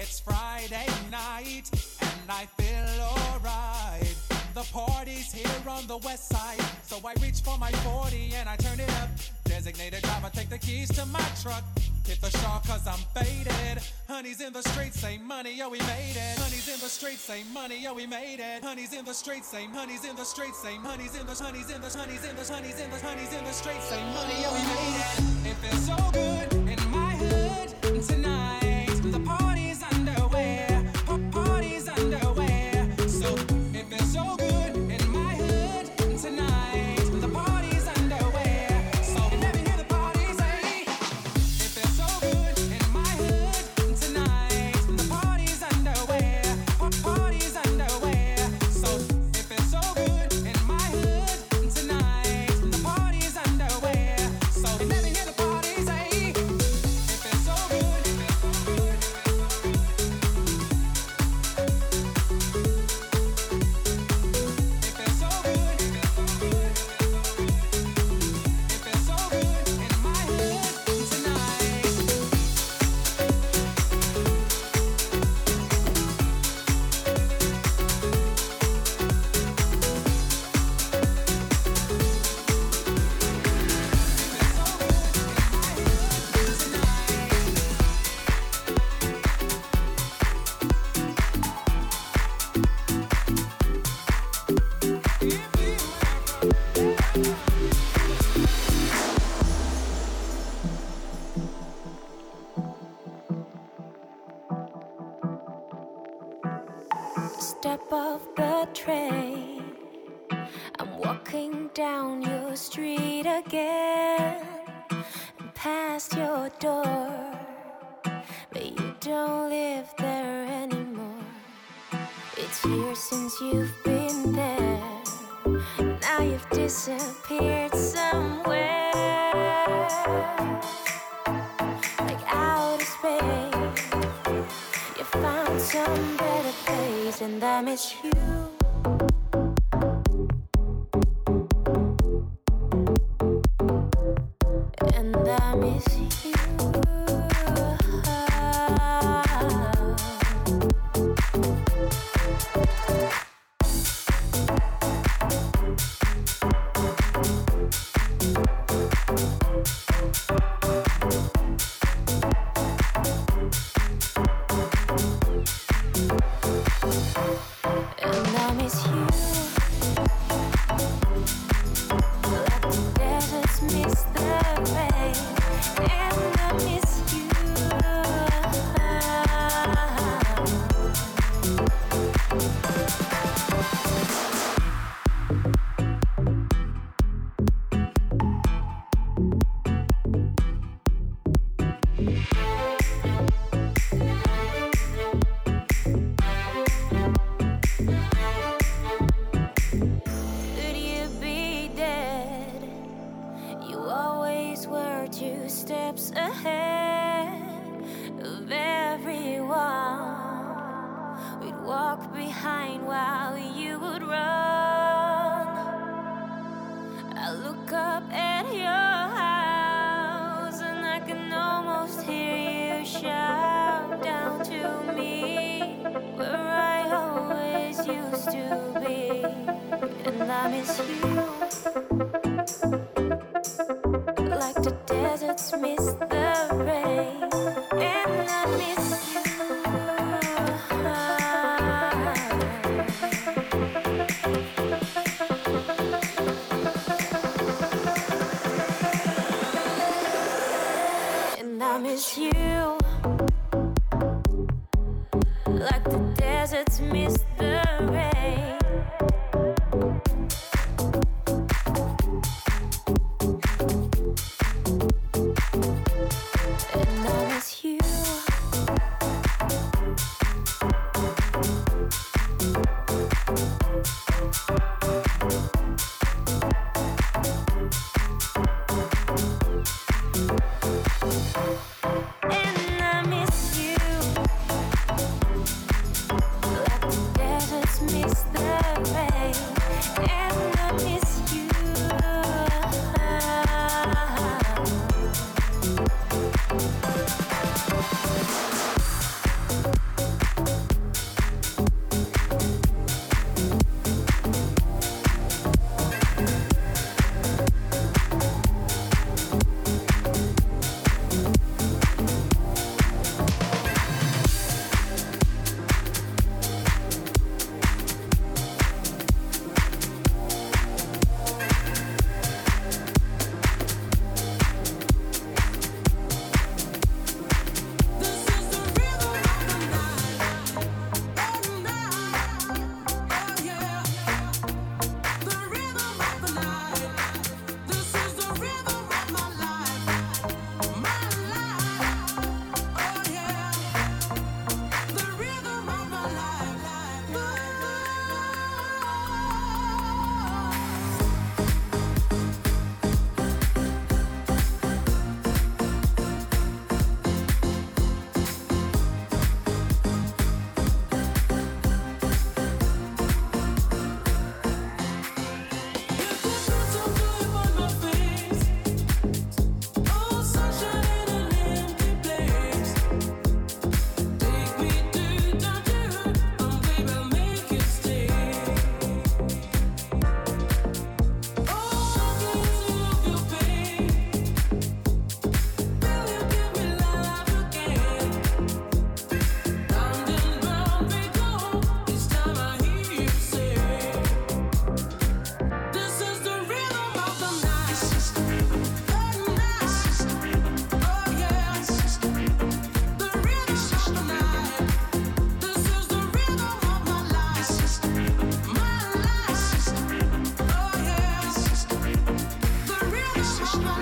It's Friday night and I feel alright. The party's here on the west side, so I reach for my 40 and I turn it up. Designated driver, take the keys to my truck. Hit the shawl cause I'm faded. Honey's in the streets, say money, oh we made it. Honey's in the streets, say money, oh we made it. Honey's in the streets, say honey's in the streets, say honey's in the honey's in the honey's in the honey's in the honey's in the streets, say money, oh we made it. It feels so good in my hood tonight. The party's underway, party's underway. So it feels so good in my hood tonight. The party's underway. So you never hear the party say. It feels so good in my hood tonight. The party's underway, party's underway. So it feels so good in my hood tonight. The party's underway. So you never hear the party say. It feels so good. Step off the train, I'm walking down your street again, and past your door, but you don't live there anymore. It's years since you've been there, now you've disappeared somewhere, like outer space. You found some better place, and I miss you. And I miss you.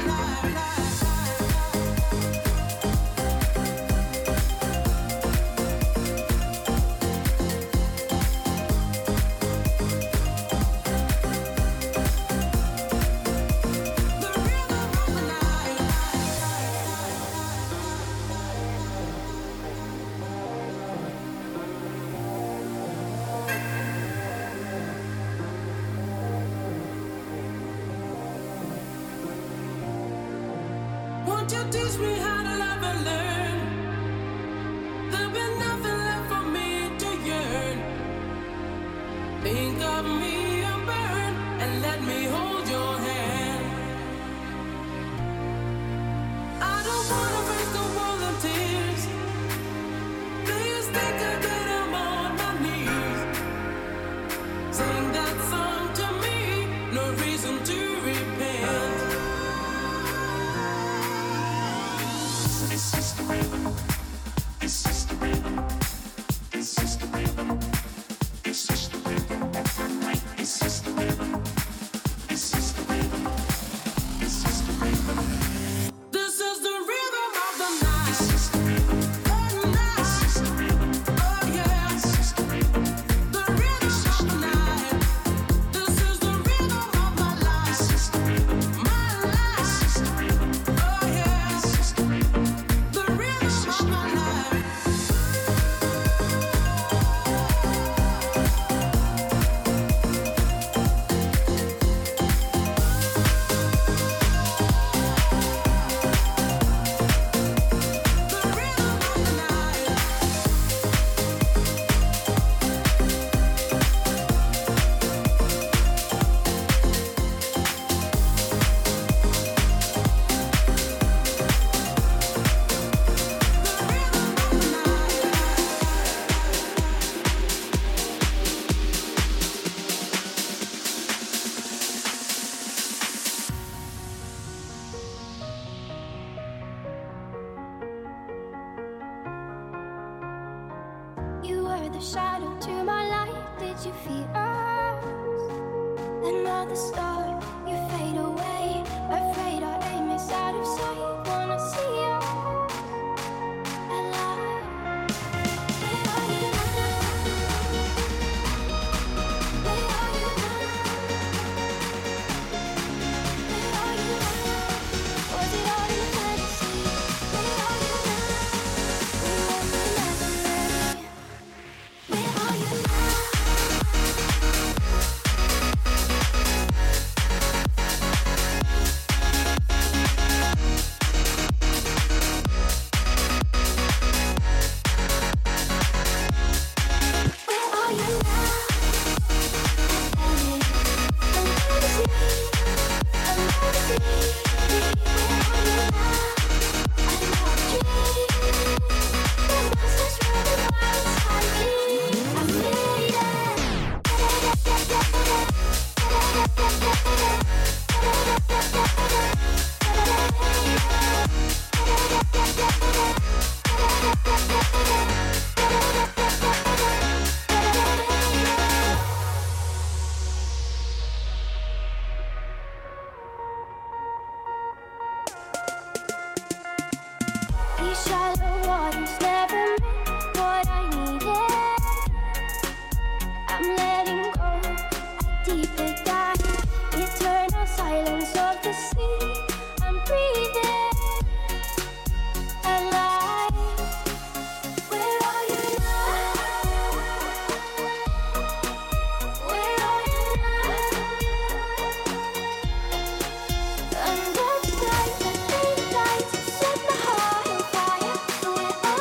Under the light, the street lights set my heart on fire. Where are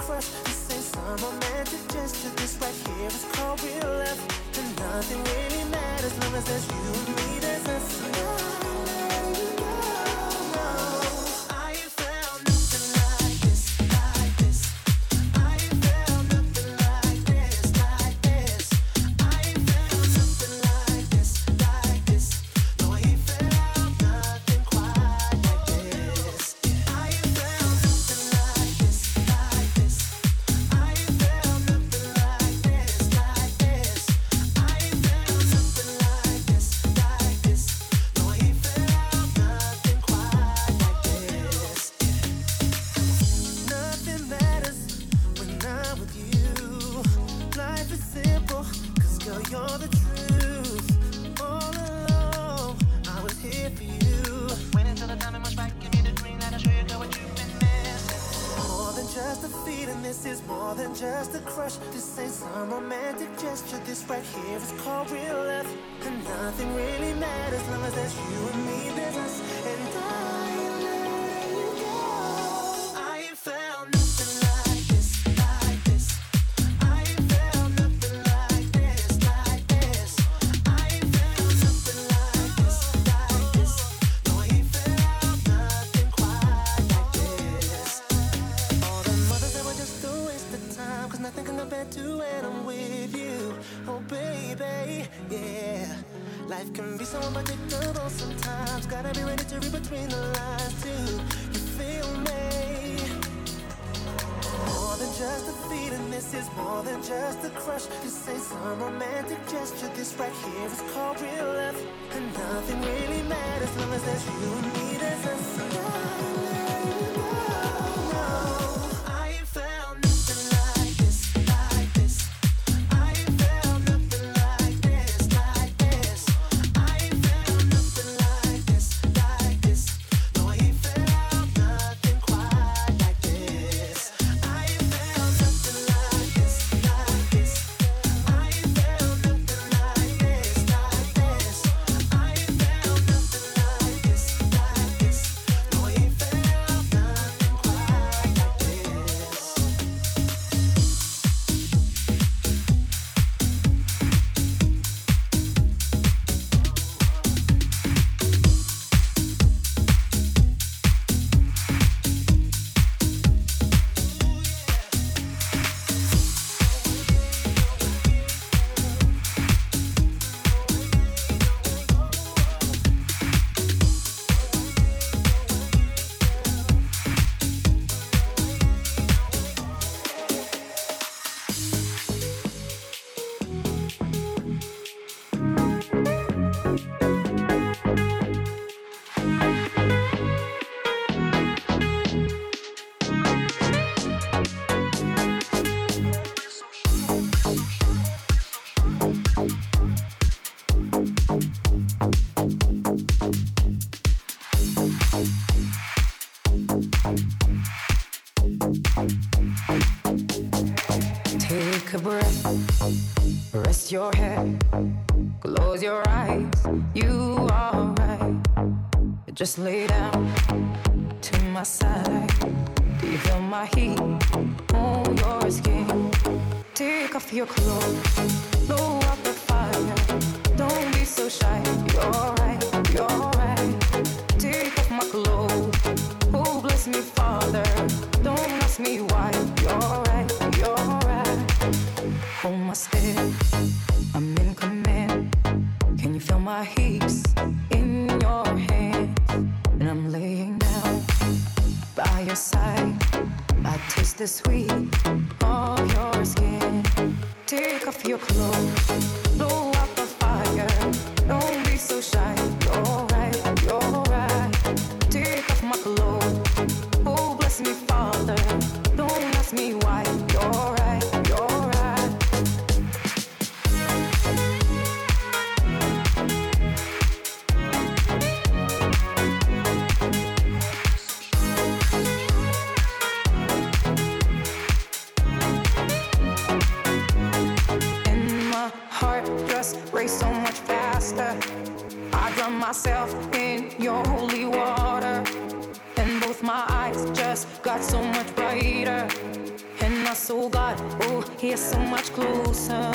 crush. This ain't some romantic gesture. This right here is called real love. And nothing really matters as long as there's you and me. There's us. Take a breath, rest your head, close your eyes, you are right. Just lay down to my side. Do you feel my heat on your skin? Take off your clothes, blow up the fire. Don't be so shy, you're right, you're right. Take off my clothes, oh bless me Father. Don't ask me why, you're right, you're right. Hold my step, I'm in command. Can you feel my hips in your hands? And I'm laying down by your side. I taste the sweet of your skin. Take off your clothes, blow up the fire. Don't be so shy, you're right, you're right. Take off my clothes, oh bless me Father. Don't ask me why, you're right, you're right. Race so much faster. I drown myself in your holy water, and both my eyes just got so much brighter. And my soul got, oh, he's so much closer.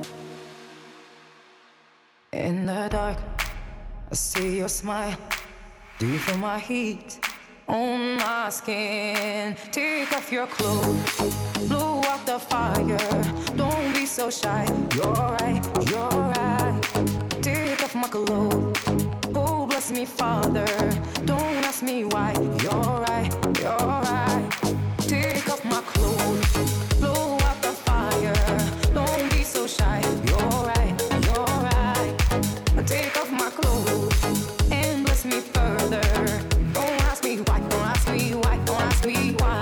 In the dark, I see your smile. Do you feel my heat on my skin? Take off your clothes, blow out the fire. Don't be so shy. You're right, you're right. Take off my clothes. Oh, bless me, Father. Don't ask me why. You're right, you're right. Take off my clothes, blow out the fire. Don't be so shy. You're right, you're right. Take off my clothes and bless me further. Don't ask me why, don't ask me why, don't ask me why.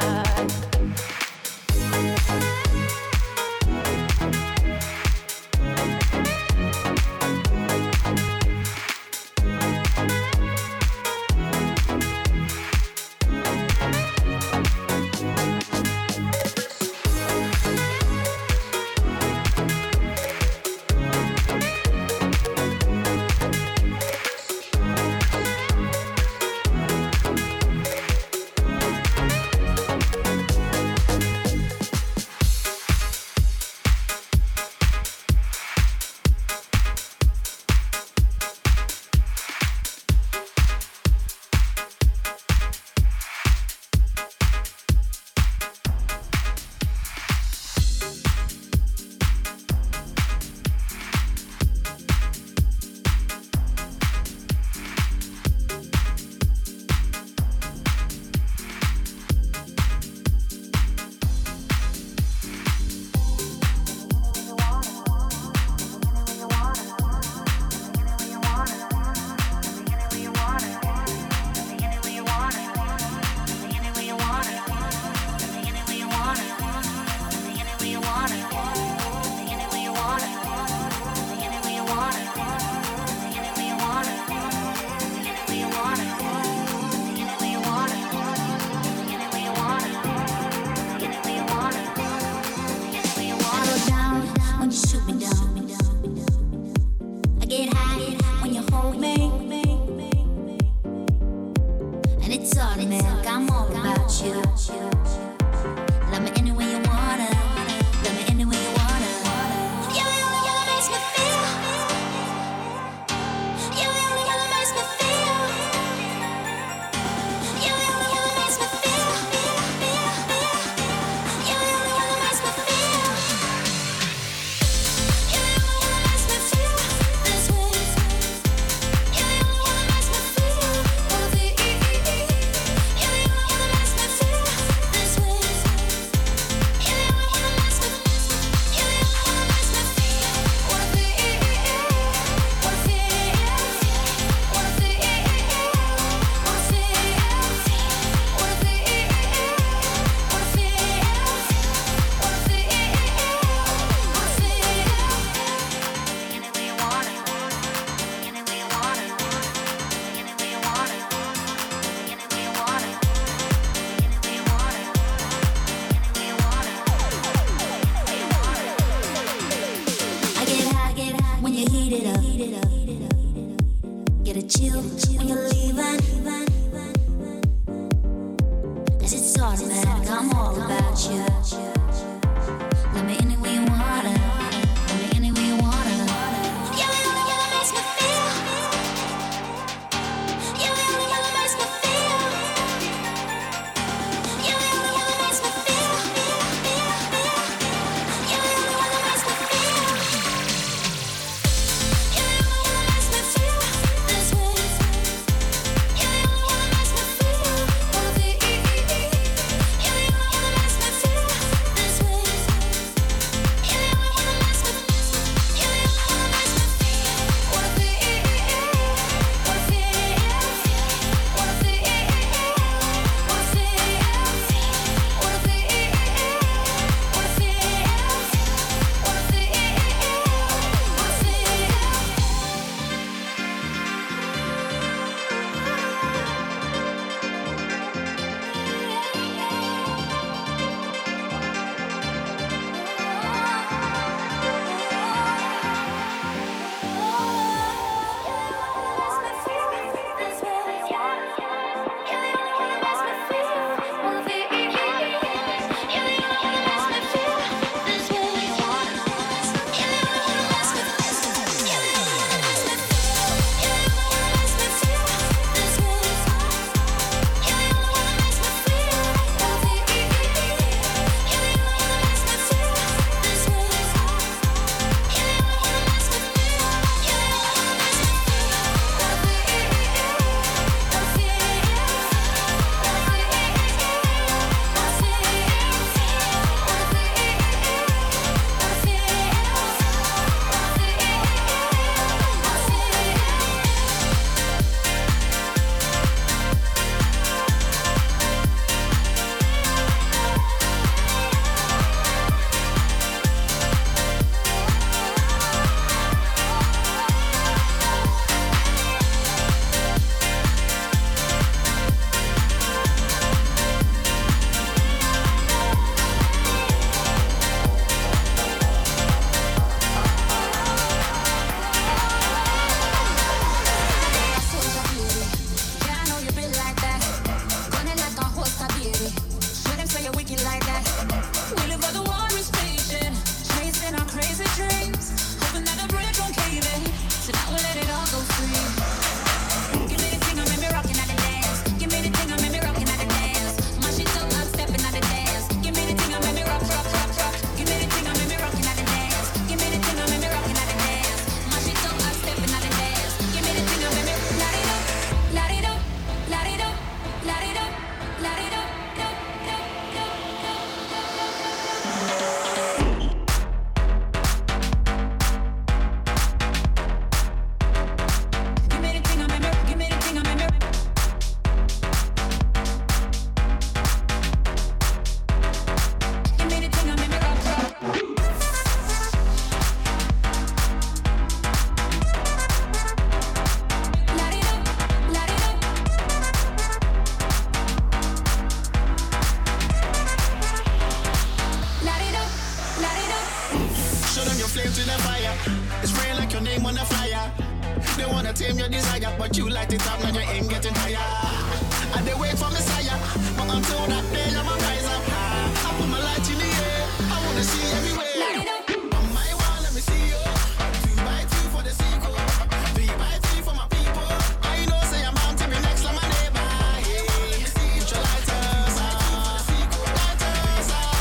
your name on the flyer. They wanna tame your desire, but you light it up, now you ain't getting tired. And they wait for Messiah, but until that day, I'ma rise up high. I put my light in the air, I wanna see everywhere. On my wall, let me see you. 2x2 for the sequel, 3x3 for my people. I know, say I'm bound to be next like my neighbor. Hey, let me see you. Put your lighters on, lighters on.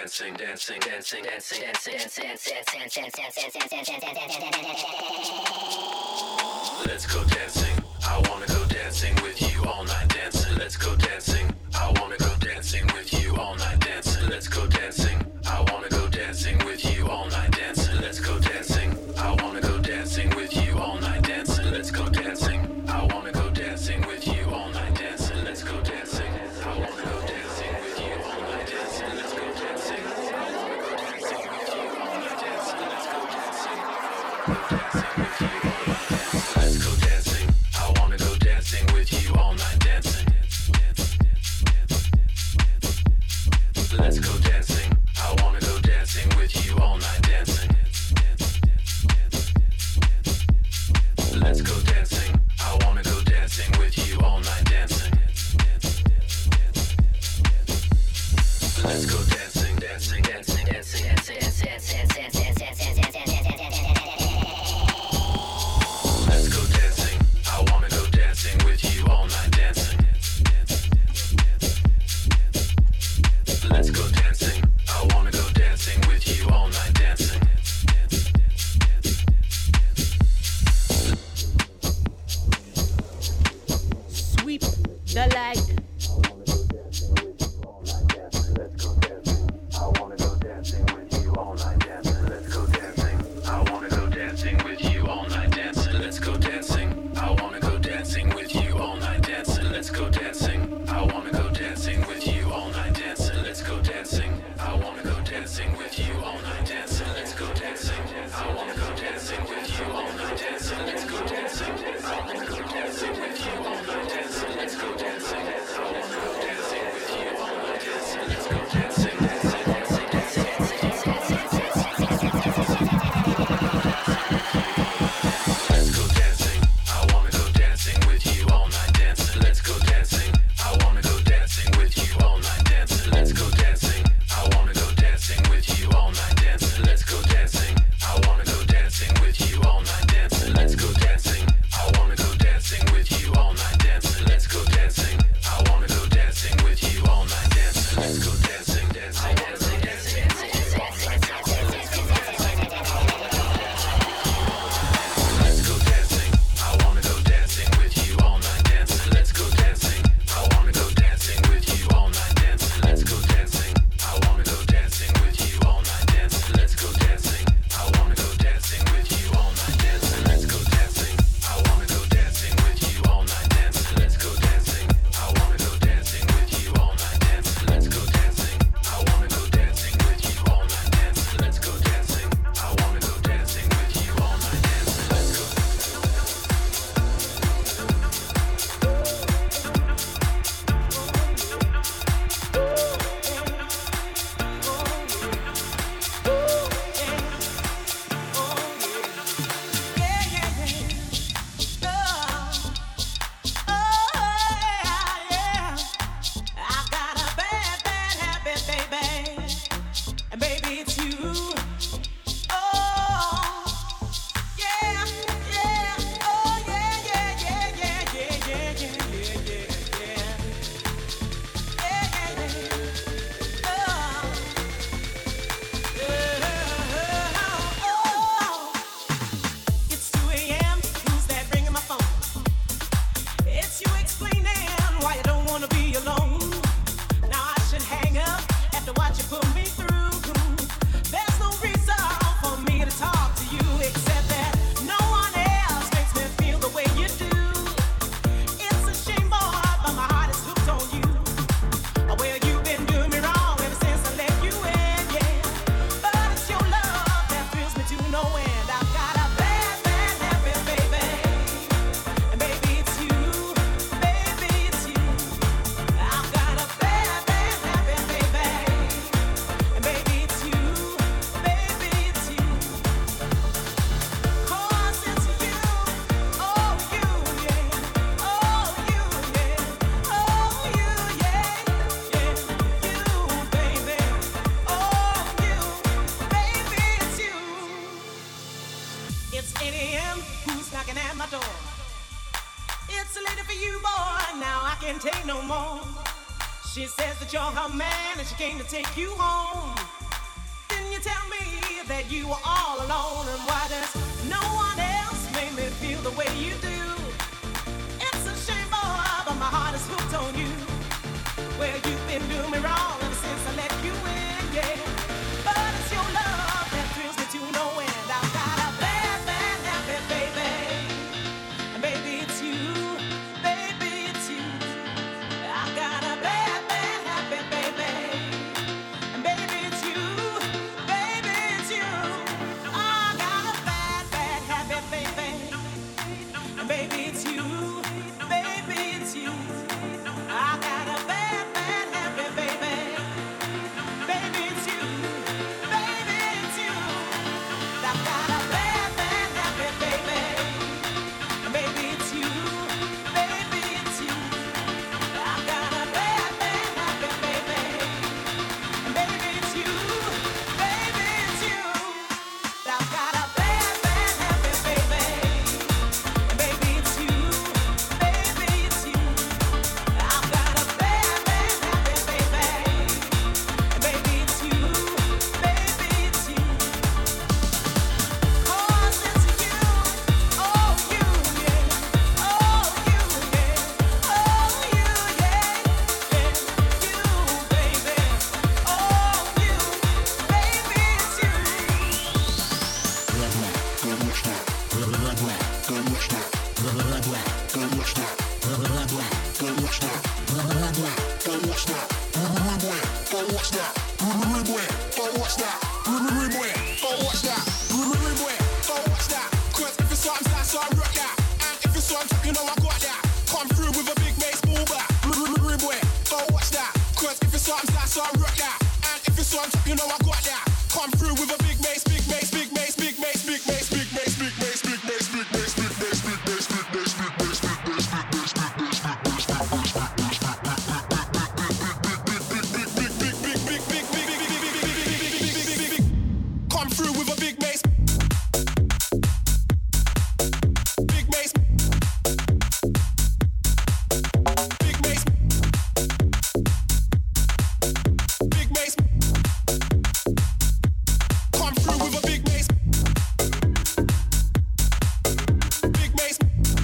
dancing, dancing, dancing, dancing, dancing, dancing, let's go dancing. I wanna go dancing with you all night dancing. Let's go dancing. I wanna go dancing with you all night dancing. Let's go dancing. I wanna go dancing with you all night dancing. Let's go dancing. I wanna go dancing with you all night dancing. Let's go dancing. I wanna go dancing with you all night dancing. Let's go dancing. I wanna go dancing with you all night dancing. Let's go dancing. I wanna go dancing with you all night dancing. Let's go dancing. Let's go dancing. I wanna go dancing with you all night dancing. Let's go dancing. I wanna go dancing with you all night dancing. Let's go dancing. I wanna go dancing with you all night dancing. Let's go dancing, dancing, dancing, dancing, dancing, dancing, dancing, dancing, let's go dancing. I wanna go dancing with you all night dancing. Let's go dancing. I wanna go dancing with you all night dancing. Sweep the light. She says that you're her man and she came to take you home. you were all alone, and why does no one else make me feel the way you do? It's a shame, boy, but my heart is hooked on you. Well, you've been doing me wrong ever since I let you in, yeah. But it's your love that thrills me to no end. I've got a bad, bad habit, baby. And baby, it's you. Baby, it's you. I've got a bad, bad habit, baby. And baby, it's you. Baby, it's you. I got a bad, bad habit, baby. And baby, it's you. Baby, it's you. I got a bad, bad habit, baby. Baby, it's you. Baby, it's you. I've got a bad, bad habit, baby. Baby, it's you. Baby, it's you. I've got a bad, bad habit, baby. Baby, it's you. Baby, it's you. I've got a bad, bad habit, baby. Baby, it's you. Baby, it's you. I've got a bad, bad habit, baby. Baby, it's you. Baby, it's you. 'Cause it's you. Oh, you, yeah. Oh, you, yeah. Oh, you, yeah. Yeah, you, baby. Oh, you, baby, it's you. You know I got that. Come through with a big mace, big mace, big mace, big mace, big mace, big mace, big mace, big mace, big mace, big mace, big mace, big mace, big mace, big mace, come through with a big mace. Big mace. Big mace. Big mace. Come through with a big mace. Big mace.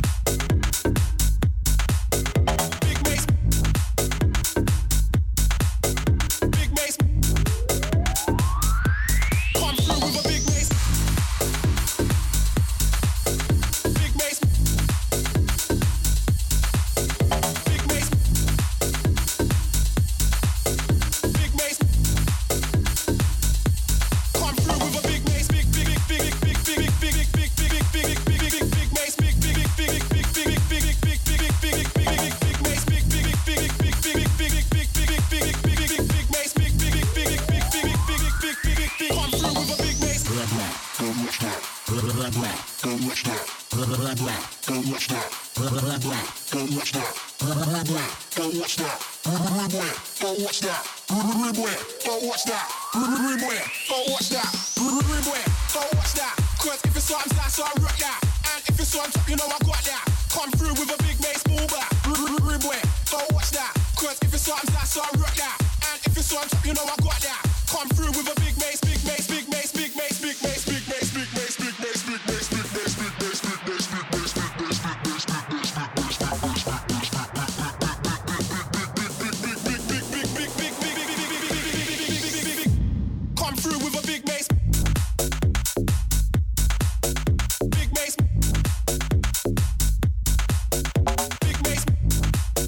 Big mace. Big mace. Come through with a big mace. Big mace. Big mace. Big mace. Come through with a big mace, big mace, big mace, big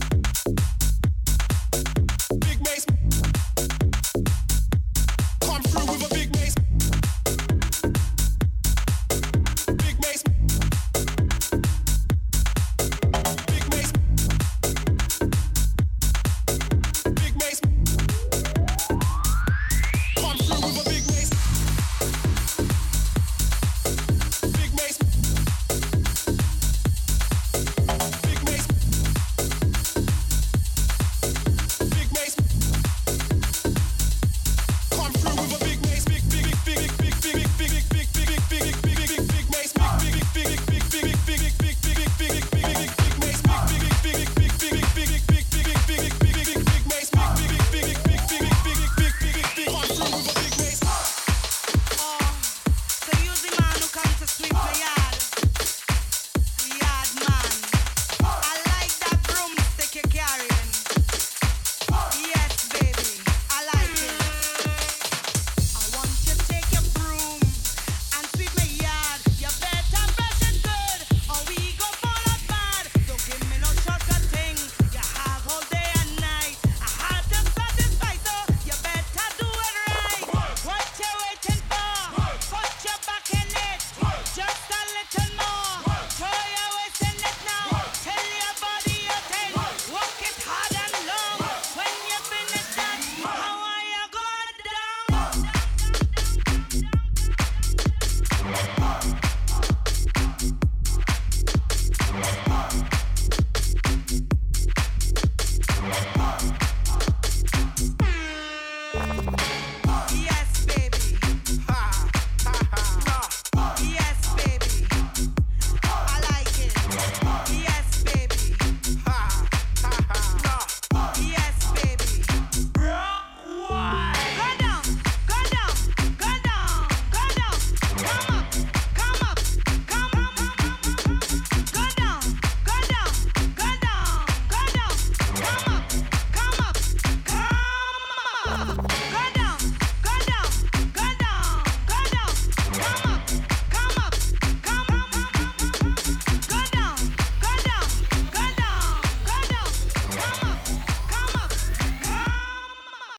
mace. Come